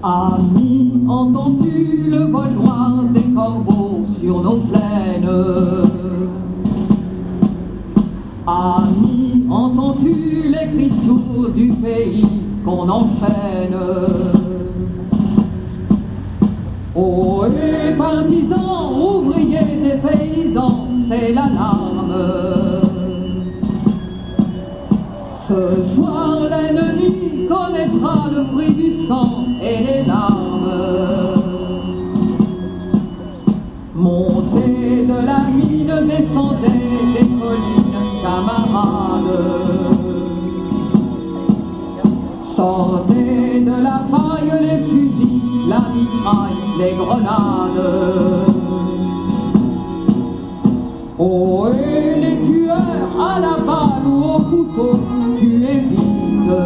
Ami, entends-tu le vol noir des corbeaux sur nos plaines? Ami, entends-tu les cris sourds du pays qu'on enchaîne? Oh, et partisans, ouvriers et paysans, c'est l'alarme. Ce soir, l'ennemi connaîtra le prix du sang et les larmes. Montez de la mine, descendez des collines, camarades. Sortez de la paille les fusils, la mitraille, les grenades. Oh, et les tueurs à la balle ou au couteau, tuez vite.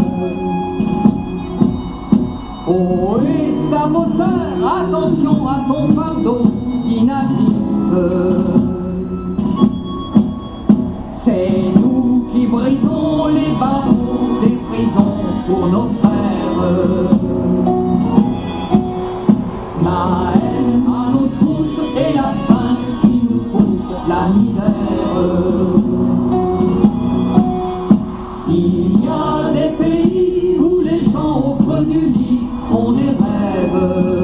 Oh, et saboteurs, attention à ton fardeau, dynamite. C'est nous qui brisons les barreaux des prisons pour nos frères. La haine à nos trousses et la faim qui nous pousse la misère. Il y a des pays où les gens au creux du lit font des rêves.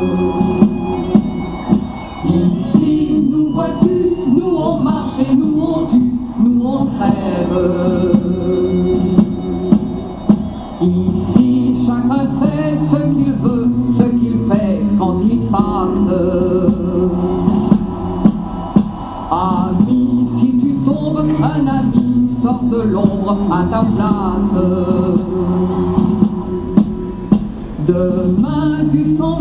Ici, nous vois-tu, nous on marche et nous on tue, nous on crève. Ici, chacun sait ce qu'il veut, ce qu'il fait quand il passe. Ami, si tu tombes, un ami sort de l'ombre à ta place. Demain, du sang